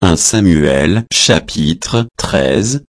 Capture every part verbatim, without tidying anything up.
un Samuel chapitre treize.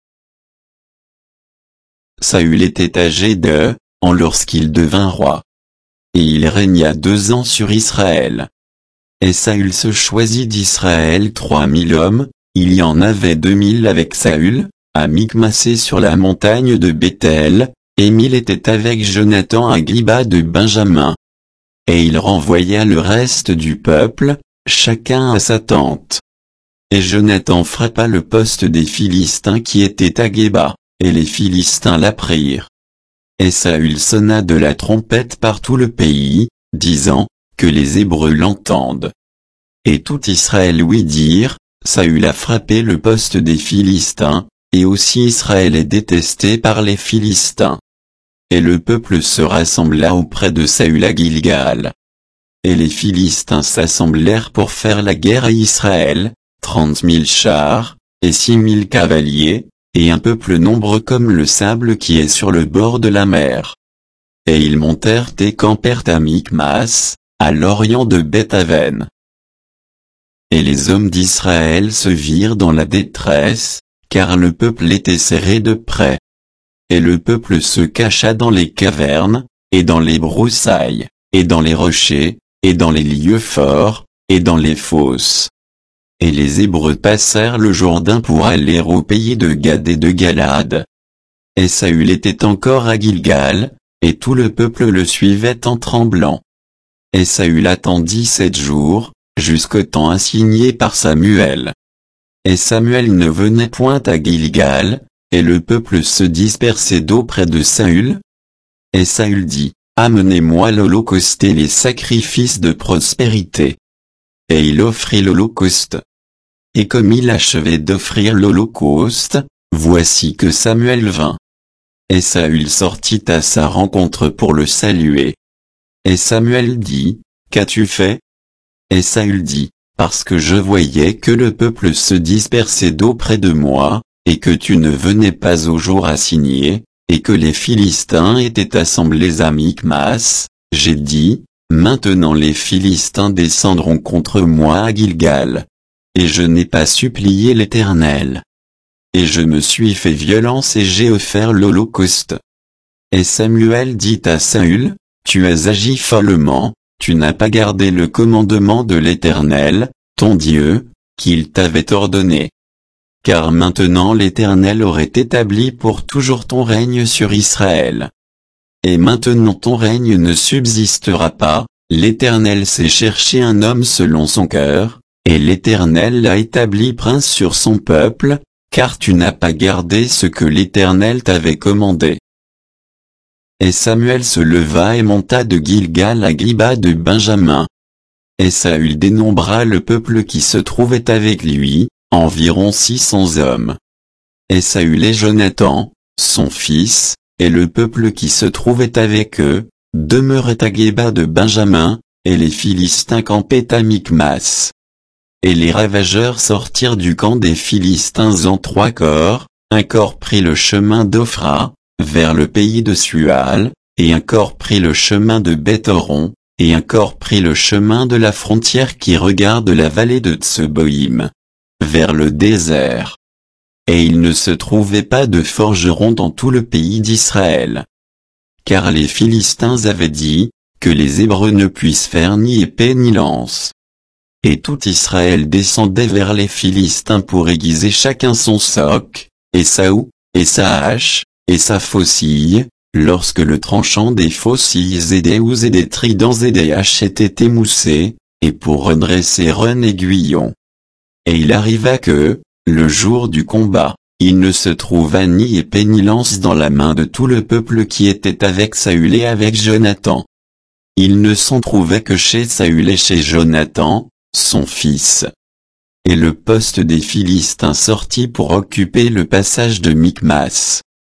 Saül était âgé de ans lorsqu'il devint roi. Et il régna deux ans sur Israël. Et Saül se choisit d'Israël trois mille hommes, il y en avait deux mille avec Saül, à Michmassé sur la montagne de Béthel, et mille étaient avec Jonathan à Giba de Benjamin. Et il renvoya le reste du peuple, chacun à sa tente. Et Jonathan frappa le poste des Philistins qui étaient à Giba, et les Philistins l'apprirent. Et Saül sonna de la trompette par tout le pays, disant, que les Hébreux l'entendent. Et tout Israël ouït dire, Saül a frappé le poste des Philistins, et aussi Israël est détesté par les Philistins. Et le peuple se rassembla auprès de Saül à Gilgal. Et les Philistins s'assemblèrent pour faire la guerre à Israël, trente mille chars, et six mille cavaliers, et un peuple nombreux comme le sable qui est sur le bord de la mer. Et ils montèrent et campèrent à Michmas, à l'orient de Beth-Aven. Et les hommes d'Israël se virent dans la détresse, car le peuple était serré de près. Et le peuple se cacha dans les cavernes, et dans les broussailles, et dans les rochers, et dans les lieux forts, et dans les fosses. Et les Hébreux passèrent le Jourdain pour aller au pays de Gad et de Galad. Et Saül était encore à Gilgal, et tout le peuple le suivait en tremblant. Et Saül attendit sept jours, jusqu'au temps assigné par Samuel. Et Samuel ne venait point à Gilgal, et le peuple se dispersait d'auprès de Saül. Et Saül dit, amenez-moi l'holocauste et les sacrifices de prospérité. Et il offrit l'holocauste. Et comme il achevait d'offrir l'holocauste, voici que Samuel vint. Et Saül sortit à sa rencontre pour le saluer. Et Samuel dit, qu'as-tu fait? Et Saül dit, parce que je voyais que le peuple se dispersait d'auprès de moi, et que tu ne venais pas au jour assigné, et que les Philistins étaient assemblés à Michmas, j'ai dit, maintenant les Philistins descendront contre moi à Gilgal. Et je n'ai pas supplié l'Éternel. Et je me suis fait violence et j'ai offert l'holocauste. Et Samuel dit à Saül, tu as agi follement, tu n'as pas gardé le commandement de l'Éternel, ton Dieu, qu'il t'avait ordonné. Car maintenant l'Éternel aurait établi pour toujours ton règne sur Israël. Et maintenant ton règne ne subsistera pas, l'Éternel s'est cherché un homme selon son cœur, et l'Éternel l'a établi prince sur son peuple, car tu n'as pas gardé ce que l'Éternel t'avait commandé. Et Samuel se leva et monta de Gilgal à Giba de Benjamin. Et Saül dénombra le peuple qui se trouvait avec lui, environ six cents hommes. Et Saül et Jonathan, son fils, et le peuple qui se trouvait avec eux, demeuraient à Giba de Benjamin, et les Philistins campaient à Michmas. Et les ravageurs sortirent du camp des Philistins en trois corps, un corps prit le chemin d'Ophra, vers le pays de Sual, et un corps prit le chemin de Beth-Horon, et un corps prit le chemin de la frontière qui regarde la vallée de Tseboïm, vers le désert. Et il ne se trouvait pas de forgeron dans tout le pays d'Israël. Car les Philistins avaient dit, que les Hébreux ne puissent faire ni épée ni lance. Et tout Israël descendait vers les Philistins pour aiguiser chacun son soc, et sa houe, et sa hache, et sa faucille, lorsque le tranchant des faucilles et des houes et des tridents et des haches était émoussé, et pour redresser un aiguillon. Et il arriva que, le jour du combat, il ne se trouva ni épée ni lance dans la main de tout le peuple qui était avec Saül et avec Jonathan. Il ne s'en trouvait que chez Saül et chez Jonathan, son fils. Et le poste des Philistins sortit pour occuper le passage de Michmas.